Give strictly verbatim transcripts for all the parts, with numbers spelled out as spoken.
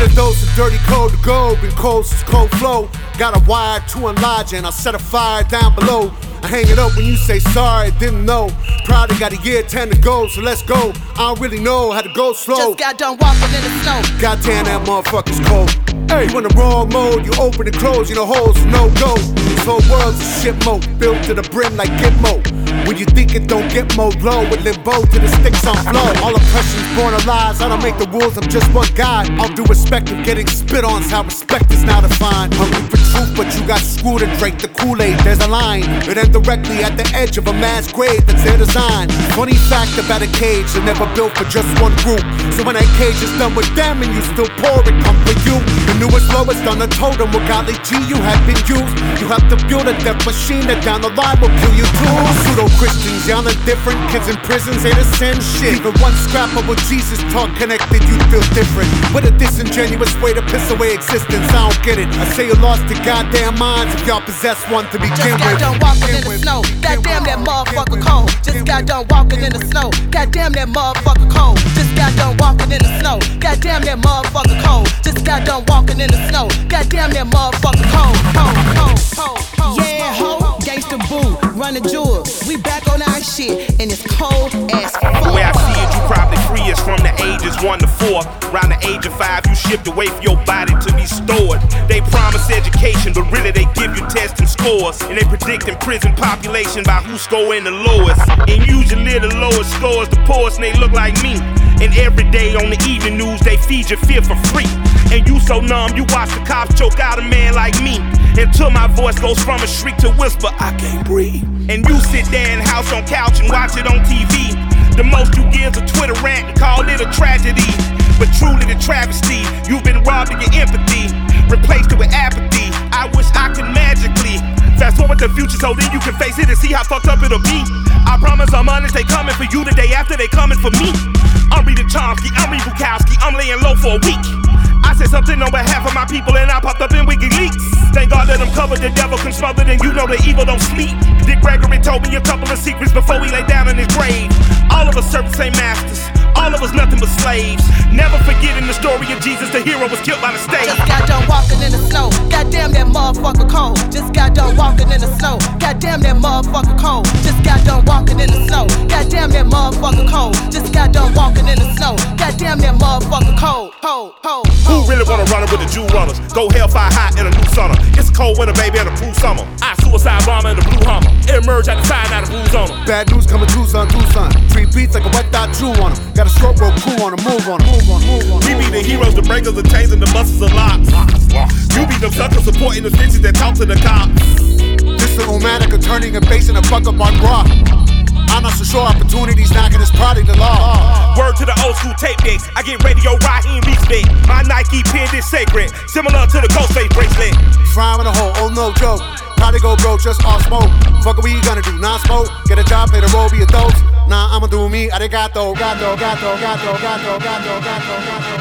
dose of dirty code to go, been cold since cold flow. Got a wire to enlarge and I'll set a fire down below. I hang it up when you say sorry, didn't know. Probably got a year, ten to go, so let's go. I don't really know how to go slow. Just got done walking in the snow. Goddamn, that motherfucker's cold. Hey, you in the wrong mode, you open and close, you know holes, no go. This whole world's a shit mode, built to the brim like Gitmo. When you think it don't get more low, with limbo to the sticks on flow. All oppression's born of lies, I don't make the rules, I'm just one guy. All due respect of getting spit on, is how respect is now defined. Hungry for truth, but you got screwed and drank the Kool-Aid, there's a line. It ends directly at the edge of a mass grave, that's their design. Funny fact about a cage, they're never built for just one group. So when that cage is done with them and you still pour it, come for you. The newest lowest on the totem, with godly G you have been used. You have to build a death machine that down the line will kill you too. Pseudo-Christians, y'all are different, kids in prisons ain't the same shit. Even one scrap of what Jesus taught connected, you feel different. What a disingenuous way to piss away existence, I don't get it. I say you lost your goddamn minds if y'all possess one to begin with. Just got done walking in the snow, goddamn that motherfucker cold. Just got done walking in the snow, goddamn that motherfucker cold. Just got done walking in the snow, goddamn that motherfucker cold. Just got done walking in the snow, goddamn that motherfucker cold. Cold, cold, cold, cold. Yeah, ho, gangsta boo, run the jewel. We back on our shit, and it's cold as fuck. The way I see it, you probably free us from the ages one to four. Around the age of five, you shipped away for your body to be stored. They promise education, but really they give you tests and scores. And they predicting prison population by who's scoring the lowest. And usually the lowest scores the poorest, and they look like me. And every day on the evening news, they feed your fear for free. And you so numb, you watch the cops choke out a man like me. Until my voice goes from a shriek to whisper, I can't breathe. And you sit there in house on couch and watch it on T V. The most you give is a Twitter rant and call it a tragedy. But truly the travesty, you've been robbed of your empathy, replaced it with apathy. I wish I could magically fast forward the future so then you can face it and see how fucked up it'll be. I promise I'm honest, they coming for you the day after they coming for me. I'm reading Chomsky, I'm reading Bukowski, I'm laying low for a week. I said something on behalf of my people and I popped up in WikiLeaks. Thank God let them cover, the devil can smother, then you know the evil don't sleep. Dick Gregory told me a couple of secrets before he lay down in his grave. All of us servants ain't masters, all of us nothing but slaves. Never forgetting the story of Jesus, the hero was killed by mistake. Just got done walking in the snow, goddamn that motherfucker cold. Just got done walking in the snow, goddamn that motherfucker cold. Just got done walking in the snow, goddamn that motherfucker cold. Just got done walking in the snow, goddamn that motherfucker cold. Cold, cold, Who really wanna run it with the Jew runners? Go hellfire hot in a new summer. It's cold winter, baby, and a blue summer. I suicide bomber in the blue Hummer. Emerge at the side, now the blues on them. Bad news coming Tucson, Tucson. Three beats like a wet dot chew on them. Got a stroke roll cool on them, move on them, move on, move on. We be the heroes, the breakers, the chains, and the muscles of locks. You be the suckers supporting the stitches that talk to the cops. This is Omatic, turning and basing a buck up on rock. I'm not so sure opportunities knocking is probably the law. Word to the old school tape decks, I get radio Raheem respect. My Nike pin is sacred, similar to the Ghostface bracelet. Frying in a hole, oh no joke. Probably go bro, just all smoke. Fuck what we gonna do, non-smoke. Get a job, play the role, be adults. Nah, I'ma do me, arigato, gato, gato, gato, gato, gato, gato, gato.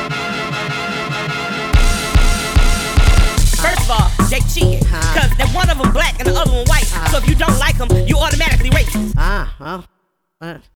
First of all, they cheating, cause that one of them black and the other one white. So if you don't like them, you automatically racist. Ah, well, uh.